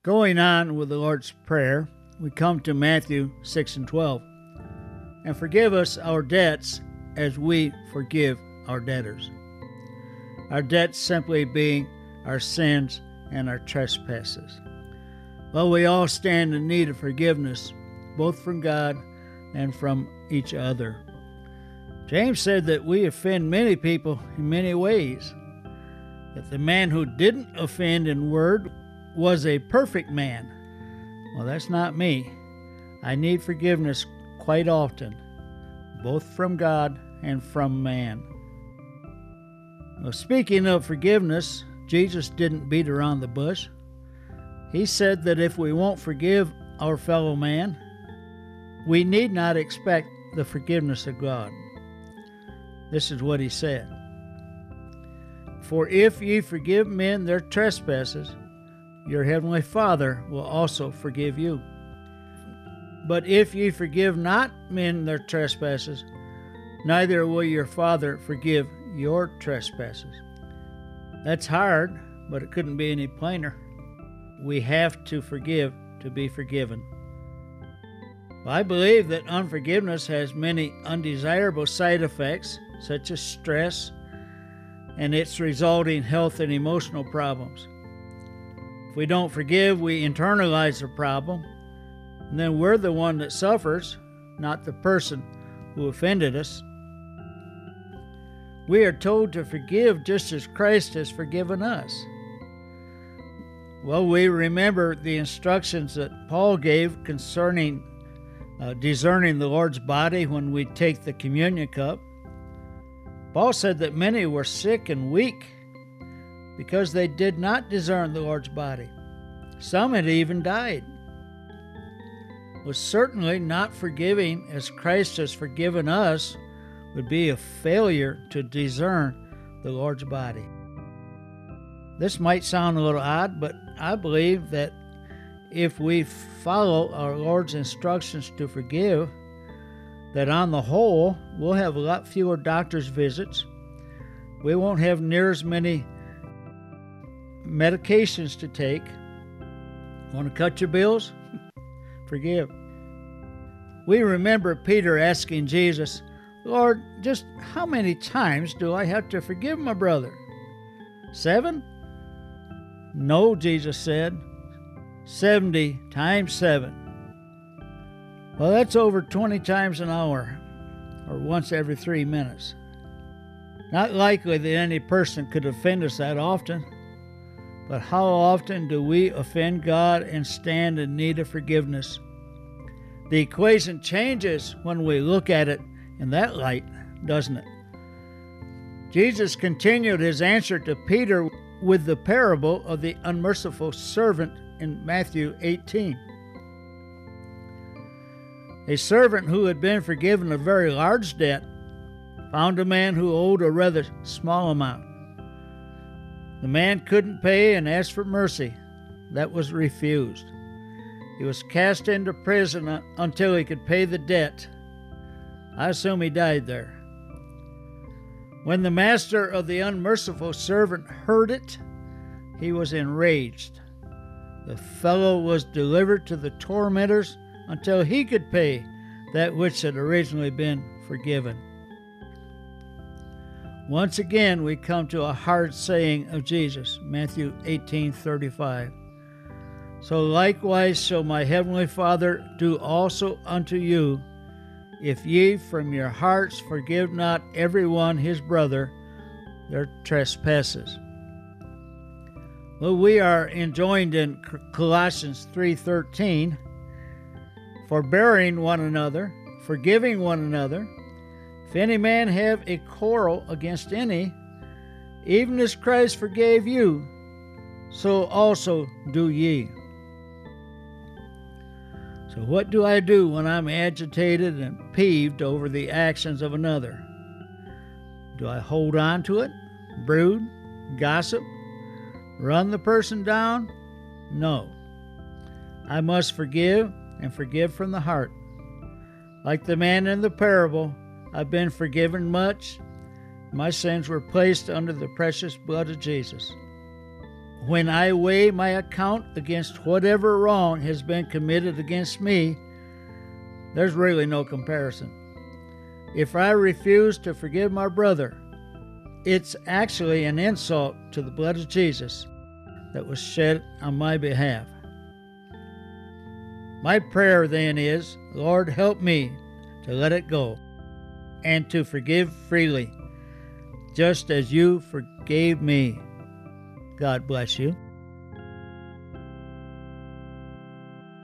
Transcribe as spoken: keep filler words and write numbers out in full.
Going on with the Lord's Prayer, we come to Matthew six and twelve. And forgive us our debts as we forgive our debtors. Our debts simply being our sins and our trespasses. Well, we all stand in need of forgiveness, both from God and from each other. James said that we offend many people in many ways. That the man who didn't offend in word was a perfect man. Well, that's not me. I need forgiveness quite often, both from God and from man. Well, speaking of forgiveness, Jesus didn't beat around the bush. He said that if we won't forgive our fellow man, we need not expect the forgiveness of God. This is what he said. For if ye forgive men their trespasses, your heavenly Father will also forgive you. But if ye forgive not men their trespasses, neither will your Father forgive your trespasses. That's hard, but it couldn't be any plainer. We have to forgive to be forgiven. I believe that unforgiveness has many undesirable side effects, such as stress and its resulting health and emotional problems. If we don't forgive, we internalize the problem, and then we're the one that suffers, not the person who offended us. We are told to forgive just as Christ has forgiven us. Well, we remember the instructions that Paul gave concerning uh, discerning the Lord's body when we take the communion cup. Paul said that many were sick and weak because they did not discern the Lord's body. Some had even died. Well, certainly not forgiving as Christ has forgiven us would be a failure to discern the Lord's body. This might sound a little odd, but I believe that if we follow our Lord's instructions to forgive, that on the whole, we'll have a lot fewer doctor's visits. We won't have near as many medications to take. Want to cut your bills? Forgive. We remember Peter asking Jesus, Lord, just how many times do I have to forgive my brother? Seven? No, Jesus said, seventy times seven. Well, that's over twenty times an hour, or once every three minutes. Not likely that any person could offend us that often, but how often do we offend God and stand in need of forgiveness? The equation changes when we look at it in that light, doesn't it? Jesus continued his answer to Peter with the parable of the unmerciful servant in Matthew eighteen. A servant who had been forgiven a very large debt found a man who owed a rather small amount. The man couldn't pay and asked for mercy. That was refused. He was cast into prison until he could pay the debt. I assume he died there. When the master of the unmerciful servant heard it, he was enraged. The fellow was delivered to the tormentors until he could pay that which had originally been forgiven. Once again, we come to a hard saying of Jesus, Matthew eighteen thirty-five. So likewise shall my heavenly Father do also unto you, if ye from your hearts forgive not every one his brother their trespasses. Well, we are enjoined in Colossians three thirteen, forbearing one another, forgiving one another. If any man have a quarrel against any, even as Christ forgave you, so also do ye. So what do I do when I'm agitated and peeved over the actions of another? Do I hold on to it, brood, gossip, run the person down? No. I must forgive and forgive from the heart. Like the man in the parable, I've been forgiven much. My sins were placed under the precious blood of Jesus. when I weigh my account against whatever wrong has been committed against me, there's really no comparison. If I refuse to forgive my brother, it's actually an insult to the blood of Jesus that was shed on my behalf. My prayer then is, Lord, help me to let it go and to forgive freely, just as you forgave me. God bless you.